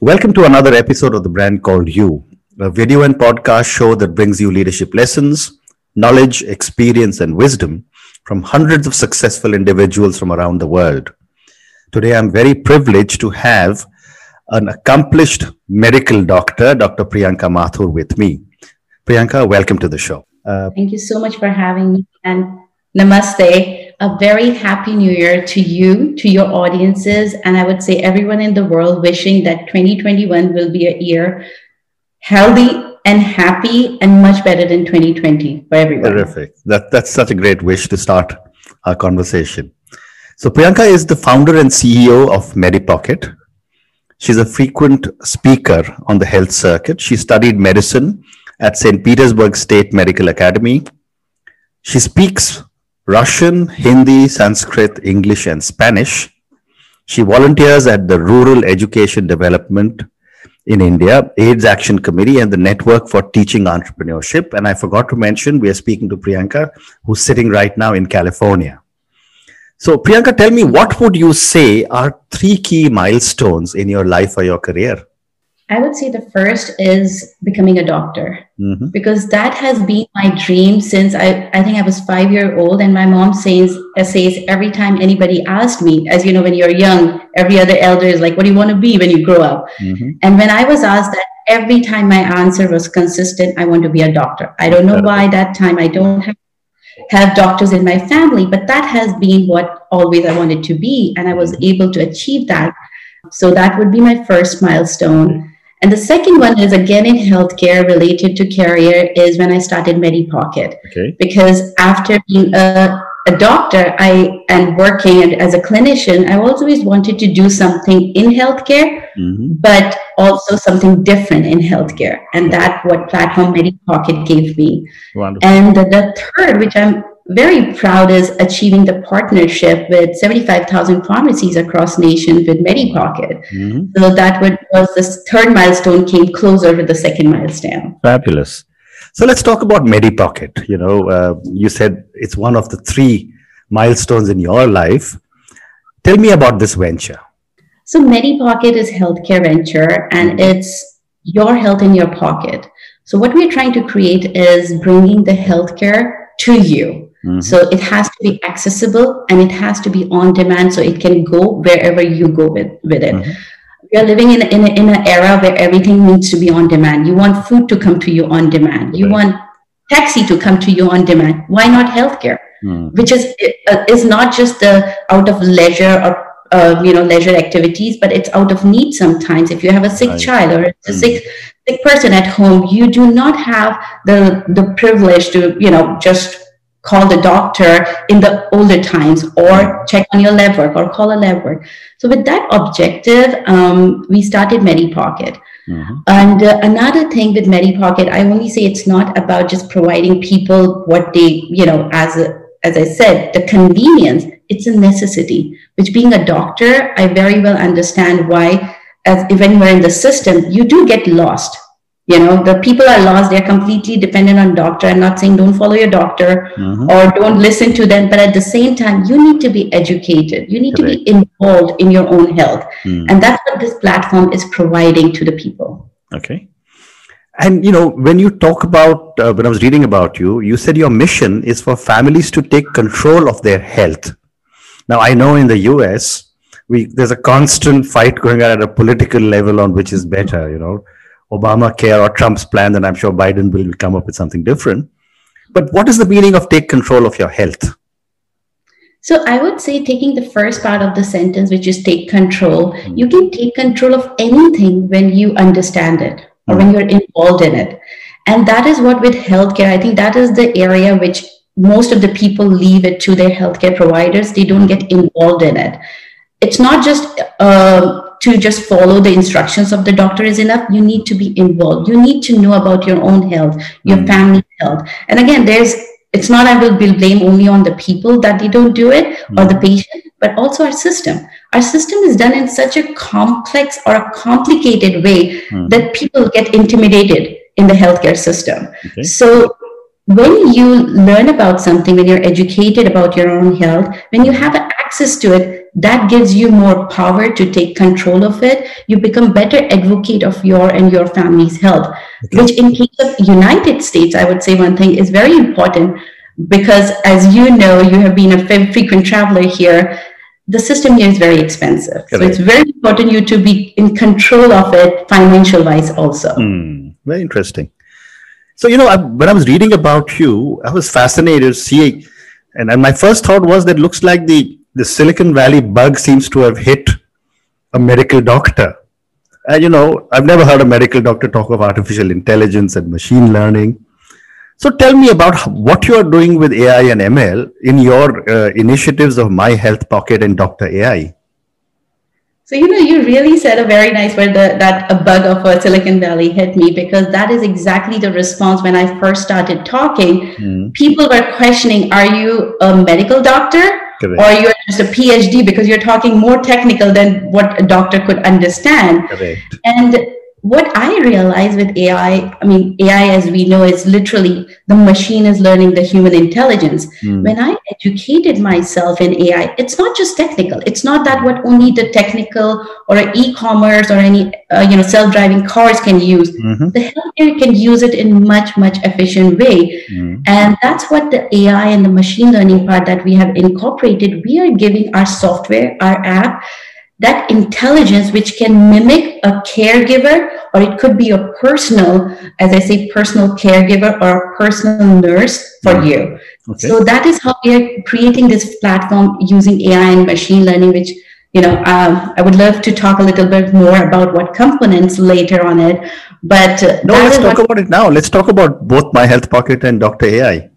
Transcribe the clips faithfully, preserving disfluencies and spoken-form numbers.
Welcome to another episode of The Brand Called You, a video and podcast show that brings you leadership lessons, knowledge, experience, and wisdom from hundreds of successful individuals from around the world. Today, I'm very privileged to have an accomplished medical doctor, Doctor Priyanka Mathur, with me. Priyanka, welcome to the show. Uh, Thank you so much for having me, and namaste. A very happy new year to you, to your audiences, and I would say everyone in the world, wishing that twenty twenty-one will be a year healthy and happy and much better than twenty twenty for everyone. Terrific. That, that's such a great wish to start our conversation. So Priyanka is the founder and C E O of MediPocket. She's a frequent speaker on the health circuit. She studied medicine at Saint Petersburg State Medical Academy. She speaks Russian, Hindi, Sanskrit, English, and Spanish. She volunteers at the Rural Education Development in India, AIDS Action Committee, and the Network for Teaching Entrepreneurship. And I forgot to mention, we are speaking to Priyanka, who's sitting right now in California. So Priyanka, tell me, what would you say are three key milestones in your life or your career? I would say the first is becoming a doctor, mm-hmm. because that has been my dream since I, I think I was five years old. And my mom says, says every time anybody asked me, as you know, when you're young, every other elder is like, what do you want to be when you grow up? Mm-hmm. And when I was asked that, every time my answer was consistent, I want to be a doctor. I don't know why that time I don't have, have doctors in my family, but that has been what always I wanted to be. And I was able to achieve that. So that would be my first milestone. And the second one is, again, in healthcare related to career, is when I started MediPocket. Okay. Because after being a, a doctor I and working as a clinician, I always wanted to do something in healthcare, mm-hmm. but also something different in healthcare. And that's what platform MediPocket gave me. Wonderful. And the, the third, which I'm very proud, is achieving the partnership with seventy-five thousand pharmacies across nations with MediPocket. Mm-hmm. So that would, was this third milestone came closer with the second milestone. Fabulous. So let's talk about MediPocket. You know, uh, you said it's one of the three milestones in your life. Tell me about this venture. So MediPocket is healthcare venture, and it's your health in your pocket. So what we're trying to create is bringing the healthcare to you. Mm-hmm. So it has to be accessible and it has to be on demand, so it can go wherever you go with, with it. Mm-hmm. We are living in, in, in an era where everything needs to be on demand. You want food to come to you on demand. You right. want taxi to come to you on demand. Why not healthcare? Mm-hmm. Which is, uh, is not just the out of leisure or uh, you know, leisure activities, but it's out of need sometimes. If you have a sick right. child or a mm-hmm. sick sick person at home, you do not have the, the privilege to, you know, just call the doctor in the older times, or check on your lab work, or call a lab work. So with that objective, um, we started MediPocket. Mm-hmm. And uh, another thing with MediPocket, I only say it's not about just providing people what they, you know, as a, as I said, the convenience, it's a necessity, which being a doctor, I very well understand why, as when you're in the system, you do get lost. You know, the people are lost. They're completely dependent on doctor. I'm not saying don't follow your doctor mm-hmm. or don't listen to them. But at the same time, you need to be educated. You need Correct. To be involved in your own health. Mm. And that's what this platform is providing to the people. Okay. And, you know, when you talk about, uh, when I was reading about you, you said your mission is for families to take control of their health. Now, I know in the U S, we there's a constant fight going on at a political level on which is better, you know. Obamacare or Trump's plan, and I'm sure Biden will come up with something different. But what is the meaning of take control of your health? So I would say, taking the first part of the sentence, which is take control, mm. you can take control of anything when you understand it or mm. when you're involved in it. And that is what with healthcare, I think that is the area which most of the people leave it to their healthcare providers. They don't get involved in it. It's not just uh, to just follow the instructions of the doctor is enough. You need to be involved. You need to know about your own health, your mm. family health. And again, there's, it's not I will blame only on the people that they don't do it mm. or the patient, but also our system. Our system is done in such a complex or a complicated way mm. that people get intimidated in the healthcare system. Okay. So when you learn about something, when you're educated about your own health, when you have access to it, that gives you more power to take control of it. You become better advocate of your and your family's health, okay. Which in case of United States, I would say one thing is very important because as you know, you have been a frequent traveler here, the system here is very expensive. Correct. So it's very important you to be in control of it financial wise also. Mm, very interesting. So, you know, I, when I was reading about you, I was fascinated to see, and, and my first thought was that looks like the, the Silicon Valley bug seems to have hit a medical doctor. And, you know, I've never heard a medical doctor talk of artificial intelligence and machine learning. So tell me about what you are doing with A I and M L in your uh, initiatives of My Health Pocket and Doctor A I. So, you know, you really said a very nice word that, that a bug of a Silicon Valley hit me, because that is exactly the response when I first started talking. Mm. People were questioning, are you a medical doctor? Correct. Or you're just a PhD, because you're talking more technical than what a doctor could understand. Correct. And what I realized with A I, I mean, A I, as we know, is literally the machine is learning the human intelligence. Mm. When I educated myself in A I, it's not just technical. It's not that what only the technical or e-commerce or any, uh, you know, self-driving cars can use. Mm-hmm. The healthcare can use it in much, much efficient way. Mm. And that's what the A I and the machine learning part that we have incorporated. We are giving our software, our app, that intelligence which can mimic a caregiver, or it could be a personal, as I say, personal caregiver or a personal nurse for mm. you. Okay. So that is how we are creating this platform using A I and machine learning, which, you know, um, I would love to talk a little bit more about what components later on it. But uh, no, let's talk about it now. Let's talk about both My Health Pocket and Doctor A I.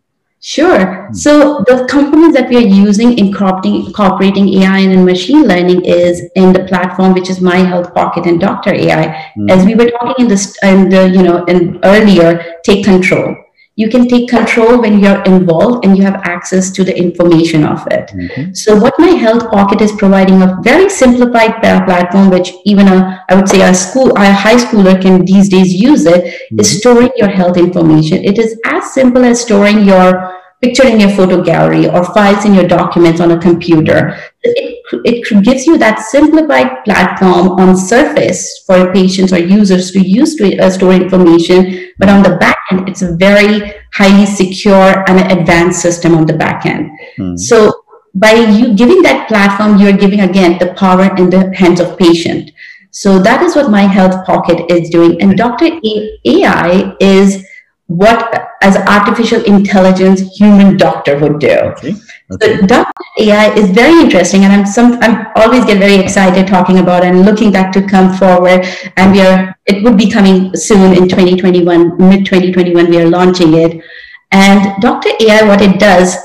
Sure. So the components that we are using in incorporating, incorporating A I and machine learning is in the platform, which is My Health Pocket and Doctor A I. Mm. As we were talking in this, and you know, in earlier, take control. You can take control when you're involved and you have access to the information of it. Mm-hmm. So what My Health Pocket is providing a very simplified platform, which even a, I would say a school, a high schooler can these days use it, mm-hmm. is storing your health information. It is as simple as storing your picture in your photo gallery or files in your documents on a computer. It, it gives you that simplified platform on surface for patients or users to use to uh, store information, but on the back end, it's a very highly secure and advanced system on the back end. Hmm. So by you giving that platform, you're giving, again, the power in the hands of patient. So that is what My Health Pocket is doing. And Doctor A I is what as artificial intelligence human doctor would do. Okay. Okay. So Doctor A I is very interesting, and I'm some I'm always get very excited talking about it and looking that to come forward. And we are it would be coming soon in twenty twenty-one, mid twenty twenty-one. We are launching it. And Doctor A I, what it does,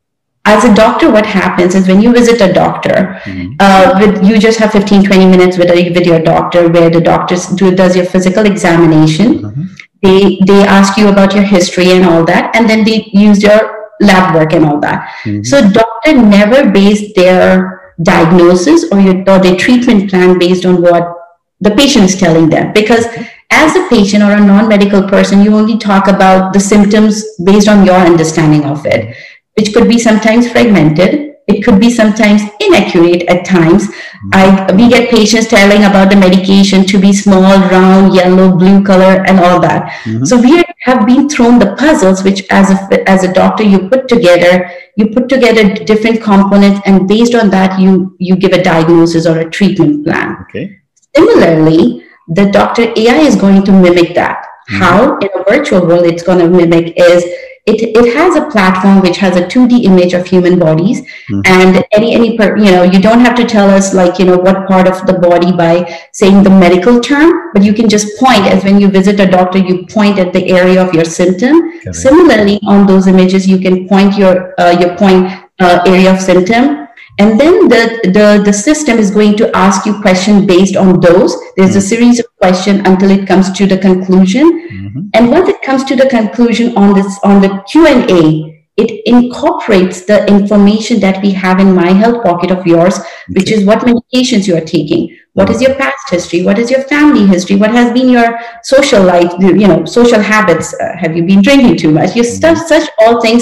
as a doctor, what happens is when you visit a doctor, mm-hmm. uh, with, you just have fifteen, twenty minutes with, a, with your doctor, where the doctor do, does your physical examination. Mm-hmm. They, they ask you about your history and all that, and then they use your lab work and all that. Mm-hmm. So doctor never based their diagnosis or, your, or their treatment plan based on what the patient is telling them. Because as a patient or a non-medical person, you only talk about the symptoms based on your understanding of it, which could be sometimes fragmented. It could be sometimes inaccurate at times. Mm-hmm. I, we get patients telling about the medication to be small, round, yellow, blue color, and all that. Mm-hmm. So we have been thrown the puzzles, which as a, as a doctor, you put together, you put together different components, and based on that, you, you give a diagnosis or a treatment plan. Okay. Similarly, the Doctor A I is going to mimic that. Mm-hmm. How in a virtual world it's going to mimic is, It, it has a platform which has a two D image of human bodies, mm-hmm. and any, any per, you know, you don't have to tell us like, you know, what part of the body by saying the medical term, but you can just point, as when you visit a doctor, you point at the area of your symptom. Okay. Similarly, on those images, you can point your, uh, your point uh, area of symptom. And then the, the, the system is going to ask you questions based on those. There's mm-hmm. a series of questions until it comes to the conclusion. Mm-hmm. And once it comes to the conclusion on this, on the Q and A, it incorporates the information that we have in My Health Pocket of yours, okay. which is what medications you are taking. What is your past history? What is your family history? What has been your social life, you know, social habits? Uh, have you been drinking too much? You stuff such all things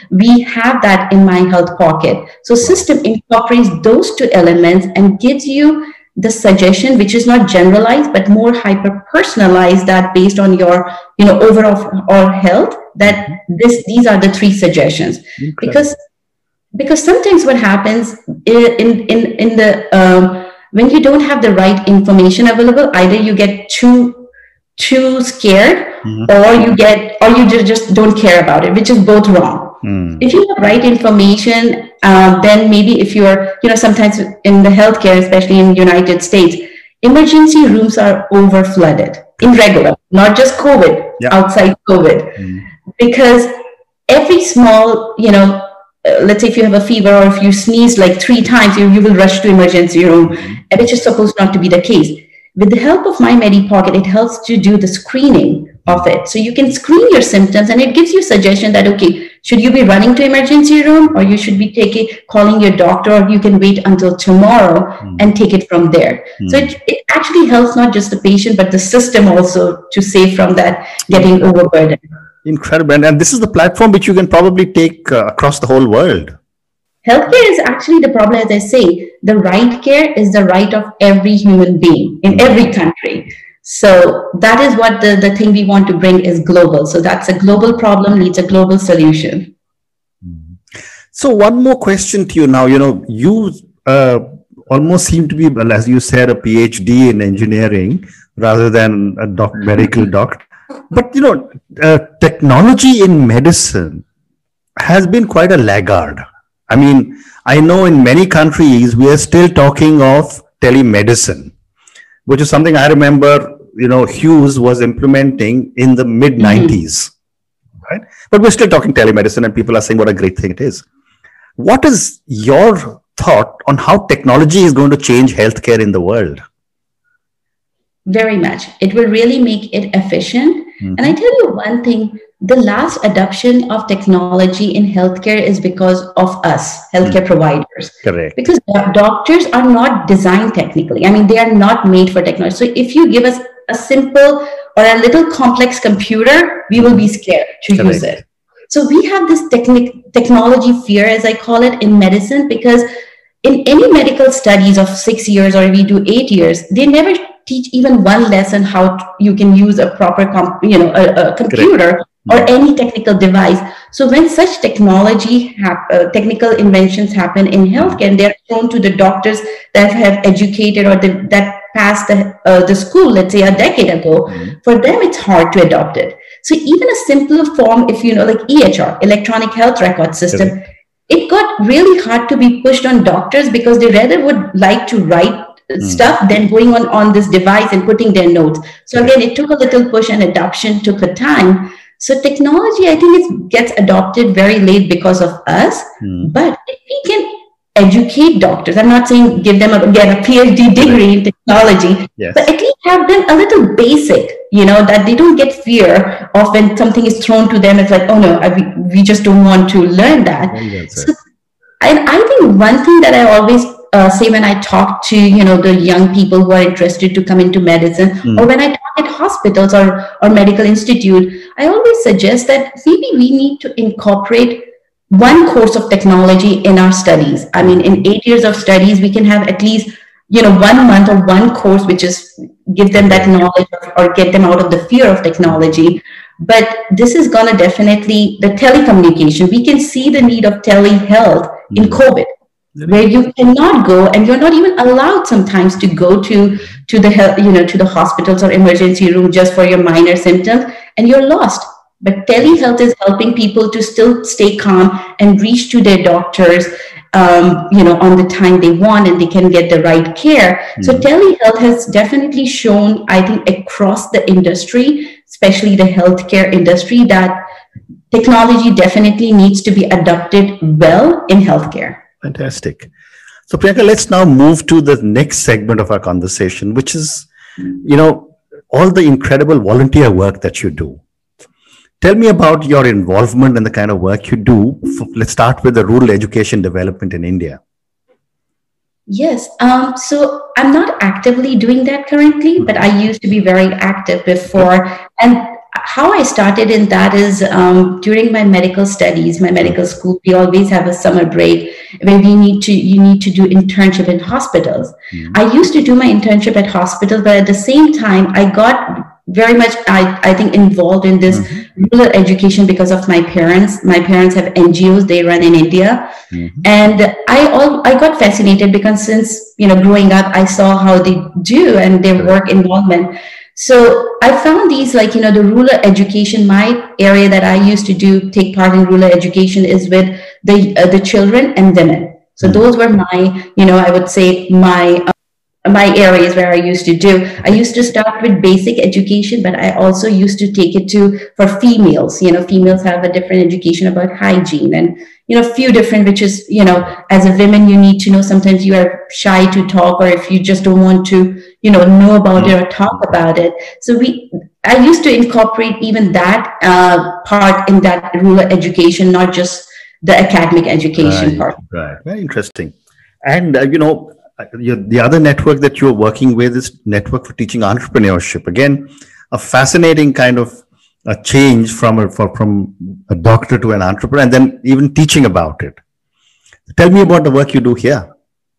we have that in My Health Pocket. So system incorporates those two elements and gives you the suggestion, which is not generalized, but more hyper personalized, that based on your, you know, overall or health, that this, these are the three suggestions. Incredible. Because, because sometimes what happens in, in, in the, um, when you don't have the right information available, either you get too, too scared, mm-hmm. or you get, or you just don't care about it, which is both wrong. Mm. If you have right information, uh, then maybe if you're, you know, sometimes in the healthcare, especially in the United States, emergency rooms are over flooded in regular, not just COVID, yeah. outside COVID, mm. because every small, you know, uh, let's say if you have a fever or if you sneeze like three times, you, you will rush to emergency room, mm. which is supposed not to be the case. With the help of My Medi Pocket, it helps to do the screening of it. So you can screen your symptoms, and it gives you suggestion that, okay, should you be running to emergency room, or you should be taking, calling your doctor, or you can wait until tomorrow mm. and take it from there. Mm. So it, it actually helps not just the patient, but the system also to save from that getting overburdened. Incredible. And this is the platform which you can probably take uh, across the whole world. Healthcare is actually the problem, as I say, the right care is the right of every human being in every country. So that is what the, the thing we want to bring is global. So that's a global problem, needs a global solution. So one more question to you now, you know, you uh, almost seem to be, as you said, a PhD in engineering rather than a doc, medical doctor. But, you know, uh, technology in medicine has been quite a laggard. I mean, I know in many countries, we are still talking of telemedicine, which is something I remember, you know, Hughes was implementing in the mid nineties, mm-hmm. right? But we're still talking telemedicine and people are saying what a great thing it is. What is your thought on how technology is going to change healthcare in the world? Very much. It will really make it efficient. Mm-hmm. And I tell you one thing, the last adoption of technology in healthcare is because of us, healthcare mm. providers. Correct. Because doctors are not designed technically. I mean, they are not made for technology. So if you give us a simple or a little complex computer, we will be scared to Correct. Use it. So we have this technic- technology fear, as I call it, in medicine, because in any medical studies of six years or we do eight years, they never teach even one lesson how to, you can use a proper, comp- you know, a, a computer. Correct. Or any technical device. So when such technology, hap- uh, technical inventions happen in healthcare, and they're shown to the doctors that have educated or the, that passed the, uh, the school, let's say a decade ago, mm-hmm. for them it's hard to adopt it. So even a simpler form, if you know, like E H R, electronic health record system, mm-hmm. it got really hard to be pushed on doctors because they rather would like to write mm. stuff than going on on this device and putting their notes. So again, it took a little push and adoption took a time. So technology, I think it gets adopted very late because of us. Mm. But if we can educate doctors, I'm not saying give them a, get a PhD degree in technology, yes. but at least have them a little basic, you know, that they don't get fear of when something is thrown to them. It's like, oh no, I, we, we just don't want to learn that. So, and I think one thing that I always uh, say when I talk to, you know, the young people who are interested to come into medicine, mm. or when I talk at hospitals or, or medical institute, I always suggest that maybe we need to incorporate one course of technology in our studies. I mean, in eight years of studies, we can have at least, you know, one month or one course, which is give them that knowledge or get them out of the fear of technology. But this is going to definitely, the telecommunication, we can see the need of telehealth in COVID, where you cannot go and you're not even allowed sometimes to go to, to the health, you know, to the hospitals or emergency room just for your minor symptoms, and you're lost. But telehealth is helping people to still stay calm and reach to their doctors, um, you know, on the time they want, and they can get the right care. Mm-hmm. So telehealth has definitely shown, I think, across the industry, especially the healthcare industry, that technology definitely needs to be adopted well in healthcare. Fantastic. So Priyanka, let's now move to the next segment of our conversation, which is, you know, all the incredible volunteer work that you do. Tell me about your involvement and the kind of work you do. Let's start with the rural education development in India. Yes. Um, so I'm not actively doing that currently, but I used to be very active before. And how I started in that is um, during my medical studies, my medical school, we always have a summer break where we need to, you need to do internship in hospitals. Mm-hmm. I used to do my internship at hospital, but at the same time, I got very much, I, I think, involved in this mm-hmm. rural education because of my parents. My parents have N G Os they run in India. Mm-hmm. And I all, I got fascinated because since, you know, growing up, I saw how they do and their work involvement. So I found these, like, you know, the rural education, my area that I used to do, take part in rural education is with the, uh, the children and women. So mm-hmm. those were my, you know, I would say my, uh, my areas where I used to do. I used to start with basic education, but I also used to take it to, for females, you know, females have a different education about hygiene and, you know, a few different, which is, you know, as a woman, you need to know, sometimes you are shy to talk, or if you just don't want to, you know, know about it or talk about it. So we, I used to incorporate even that uh, part in that rural education, not just the academic education right, part. Right, very interesting. And, uh, you know, the other network that you're working with is Network for Teaching Entrepreneurship. Again, a fascinating kind of a change from a, for, from a doctor to an entrepreneur, and then even teaching about it. Tell me about the work you do here.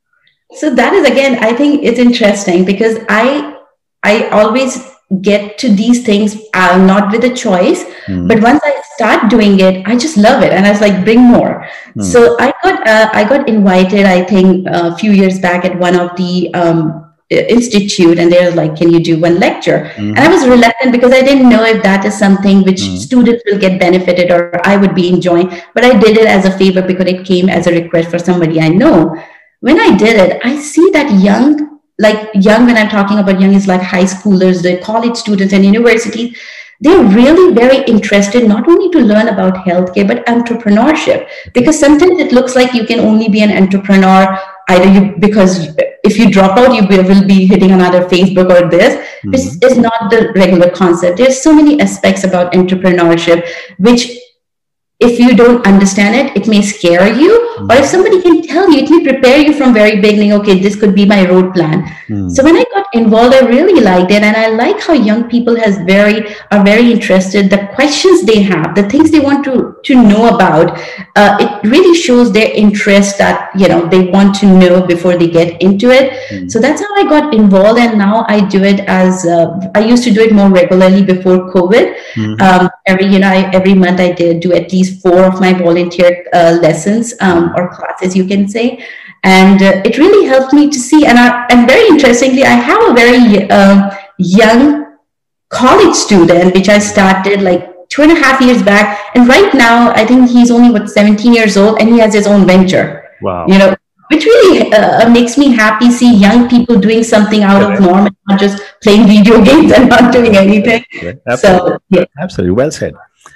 So that is, again, I think it's interesting because I, I always get to these things uh, not with a choice, mm. but once I start doing it, I just love it, and I was like, bring more. Mm. So I got uh, I got invited, I think, a few years back at one of the um, institute, and they're like, can you do one lecture? Mm. And I was reluctant because I didn't know if that is something which mm. students will get benefited or I would be enjoying. But I did it as a favor because it came as a request for somebody I know. When I did it, I see that young, like young, when I'm talking about young, is like high schoolers, the college students and universities, they're really very interested not only to learn about healthcare, but entrepreneurship. Because sometimes it looks like you can only be an entrepreneur either you, because if you drop out, you will be hitting another Facebook or this. Mm-hmm. This is not the regular concept. There's so many aspects about entrepreneurship, which if you don't understand it, it may scare you. Mm. Or if somebody can tell you, it may prepare you from very beginning, okay, this could be my road plan. Mm. So when I got involved, I really liked it. And I like how young people has very are very interested, the questions they have, the things they want to, to know about. Uh, it really shows their interest that, you know, they want to know before they get into it. Mm. So that's how I got involved. And now I do it as, uh, I used to do it more regularly before COVID. Mm. Um, every, you know, I, every month I did do at least four of my volunteer uh, lessons um, or classes, you can say. And uh, it really helped me to see. And, I, and very interestingly, I have a very uh, young college student, which I started like two and a half years back. And right now, I think he's only, what, seventeen years old, and he has his own venture. Wow. You know, which really uh, makes me happy, see young people doing something out yeah, of norm and not just playing video games and not doing anything. Yeah, absolutely. So, yeah. Absolutely. Well said.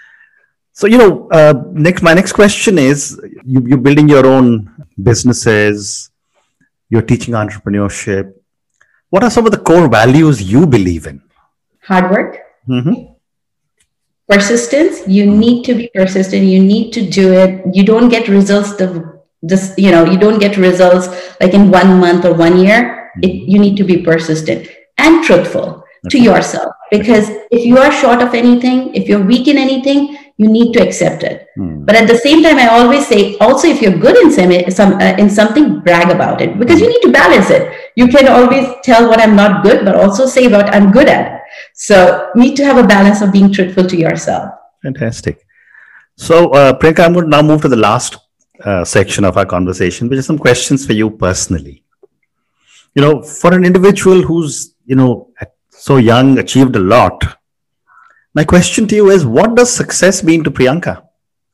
So, you know, uh, next, my next question is, you, you're building your own businesses, you're teaching entrepreneurship. What are some of the core values you believe in? Hard work. Mm-hmm. Persistence. You need to be persistent. You need to do it. You don't get results the this, you know, you don't get results like in one month or one year. Mm-hmm. It, you need to be persistent and truthful okay. to yourself. Because if you are short of anything, if you're weak in anything, you need to accept it. Hmm. But at the same time, I always say, also, if you're good in some, some uh, in something, brag about it, because you need to balance it. You can always tell what I'm not good, but also say what I'm good at. So you need to have a balance of being truthful to yourself. Fantastic. So uh, Priyanka, I'm going to now move to the last uh, section of our conversation, which is some questions for you personally. You know, for an individual who's, you know, so young, achieved a lot, my question to you is, what does success mean to Priyanka?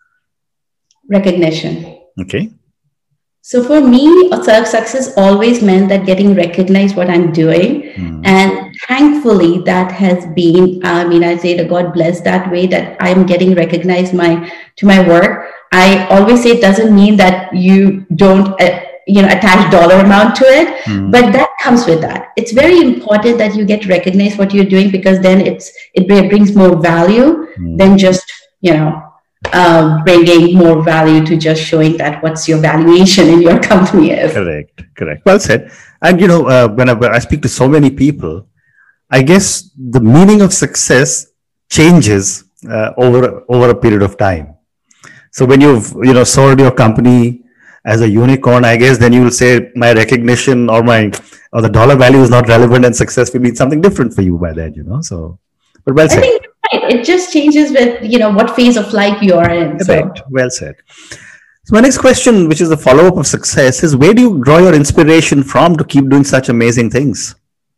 Recognition. Okay. So for me, success always meant that getting recognized what I'm doing. Mm. And thankfully, that has been, I mean, I say that God bless that way, that I'm getting recognized my to my work. I always say it doesn't mean that you don't uh, you know, attach dollar amount to it, mm. but that comes with that. It's very important that you get recognized what you're doing, because then it's it brings more value mm. than just, you know, uh, bringing more value to just showing that what's your valuation in your company is. Correct, correct. Well said. And, you know, uh, when, I, when I speak to so many people, I guess the meaning of success changes uh, over over a period of time. So when you've you know sold your company as a unicorn, I guess then you will say my recognition or my or the dollar value is not relevant and success will be something different for you by then, you know. So, but well said. I think you're right. It just changes with you know what phase of life you are in. So. Right. Well said. So my next question, which is the follow-up of success, is where do you draw your inspiration from to keep doing such amazing things?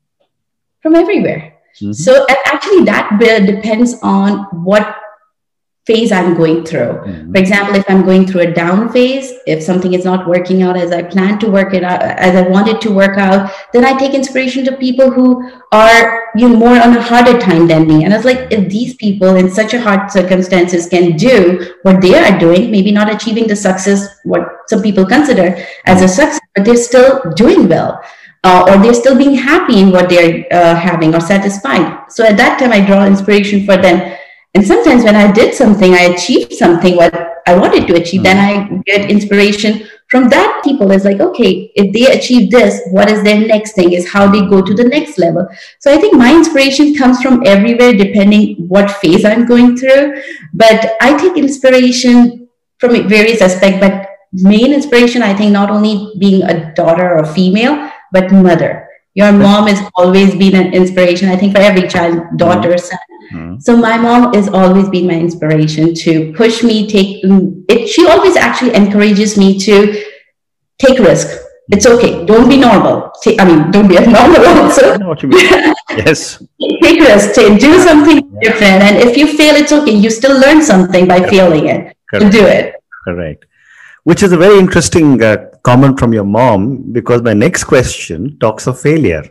From everywhere. Mm-hmm. So actually that depends on what phase I'm going through. Mm-hmm. For example, if I'm going through a down phase, if something is not working out as I planned to work it out, as I wanted to work out, then I take inspiration to people who are you know, more on a harder time than me. And I was like, if these people in such a hard circumstances can do what they are doing, maybe not achieving the success, what some people consider as a success, but they're still doing well. Uh, or they're still being happy in what they're uh, having or satisfied. So at that time, I draw inspiration for them. And sometimes when I did something, I achieved something what I wanted to achieve, mm-hmm. then I get inspiration from that. People is like, okay, if they achieve this, what is their next thing is how they go to the next level. So I think my inspiration comes from everywhere, depending what phase I'm going through. But I take inspiration from various aspects, but main inspiration, I think, not only being a daughter or female, but mother. Your mom has always been an inspiration, I think, for every child, daughter, son. Mm-hmm. So my mom has always been my inspiration to push me, take it. She always actually encourages me to take risk. It's okay. Don't be normal. Take, I mean, don't be abnormal also. I know what you mean. Yes. Take risk. Take, do something yeah. different. And if you fail, it's okay. You still learn something by Correct. Failing it. Correct. To do it. Correct. Which is a very interesting uh, comment from your mom, because my next question talks of failure.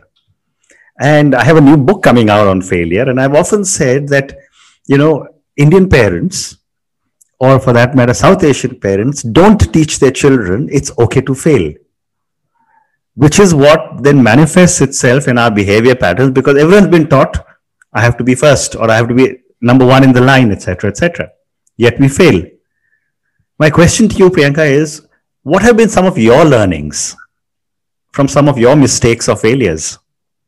And I have a new book coming out on failure. And I've often said that, you know, Indian parents, or for that matter, South Asian parents, don't teach their children it's okay to fail, which is what then manifests itself in our behavior patterns, because everyone's been taught, I have to be first, or I have to be number one in the line, et cetera, et cetera. Yet we fail. My question to you, Priyanka, is what have been some of your learnings from some of your mistakes or failures?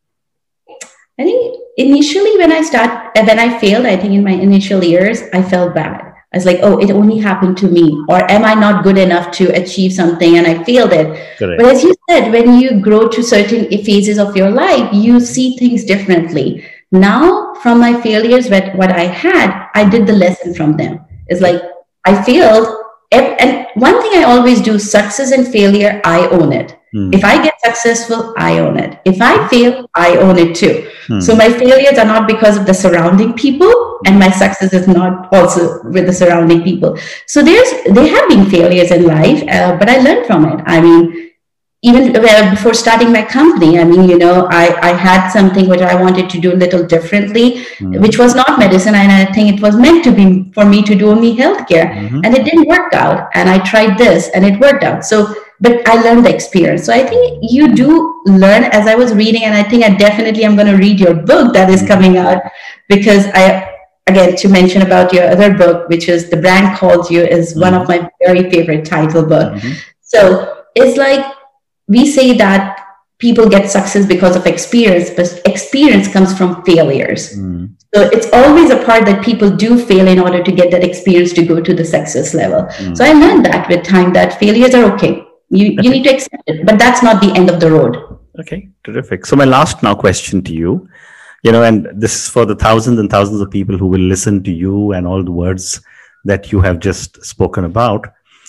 I think initially when I start, when I failed, I think in my initial years, I felt bad. I was like, oh, it only happened to me. Or am I not good enough to achieve something and I failed it? Correct. But as you said, when you grow to certain phases of your life, you see things differently. Now, from my failures, what I had, I did the lesson from them. It's like, I failed. And one thing I always do, success and failure, I own it. Hmm. If I get successful, I own it. If I fail, I own it too. Hmm. So my failures are not because of the surrounding people, and my success is not also with the surrounding people. So there's, there have been failures in life, uh, but I learned from it. I mean, even before starting my company, I mean, you know, I, I had something which I wanted to do a little differently, mm-hmm. which was not medicine. And I think it was meant to be for me to do only healthcare. Mm-hmm. And it didn't work out. And I tried this and it worked out. So, but I learned the experience. So I think you do learn as I was reading. And I think I definitely am going to read your book that is coming out, because I, again, to mention about your other book, which is The Brand Calls You, is mm-hmm. one of my very favorite title book. Mm-hmm. So it's like, we say that people get success because of experience, but experience comes from failures. Mm. So it's always a part that people do fail in order to get that experience to go to the success level. Mm. So I learned that with time, that failures are okay. You, okay. you need to accept it, but that's not the end of the road. Okay, terrific. So my last now question to you, you know, and this is for the thousands and thousands of people who will listen to you and all the words that you have just spoken about.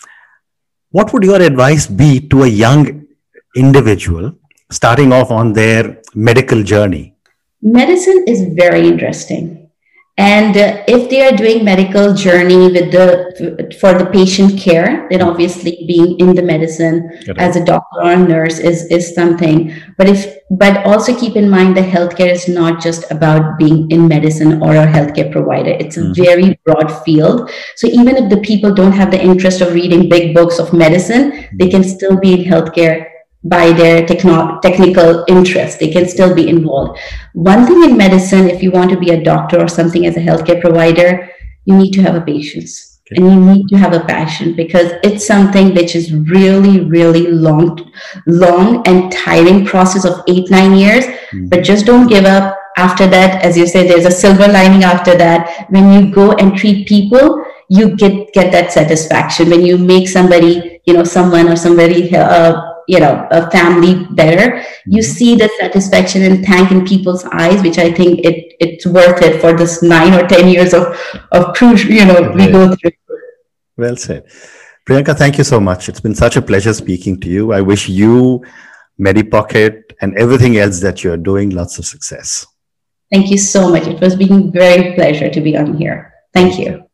What would your advice be to a young individual starting off on their medical journey? Medicine is very interesting. And uh, if they are doing medical journey with the for the patient care, then obviously being in the medicine as a doctor or a nurse is, is something. But if but also keep in mind the healthcare is not just about being in medicine or a healthcare provider. It's a mm-hmm. very broad field. So even if the people don't have the interest of reading big books of medicine, mm-hmm. they can still be in healthcare by their techno- technical interest. They can still be involved. One thing in medicine, if you want to be a doctor or something as a healthcare provider, you need to have a patience. Okay. And you need to have a passion, because it's something which is really, really long, long and tiring process of eight, nine years, mm. but just don't give up. after that, as you said, there's a silver lining after that. When you go and treat people, you get, get that satisfaction. When you make somebody, you know, someone or somebody, uh, you know, a family better, you see the satisfaction and thank in people's eyes, which I think it it's worth it for this nine or ten years of, of cruise, you know, we go through. Well said. Priyanka, thank you so much. It's been such a pleasure speaking to you. I wish you, MediPocket, and everything else that you're doing lots of success. Thank you so much. It was being very pleasure to be on here. Thank you.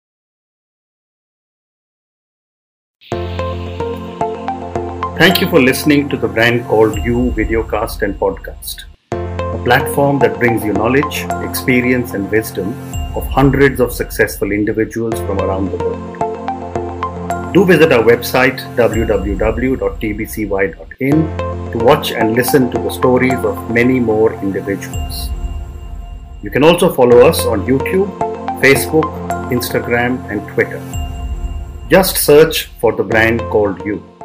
Thank you for listening to the Brand Called You videocast and podcast, a platform that brings you knowledge, experience, and wisdom of hundreds of successful individuals from around the world. Do visit our website w w w dot t b c y dot in to watch and listen to the stories of many more individuals. You can also follow us on YouTube, Facebook, Instagram, and Twitter. Just search for the Brand Called You.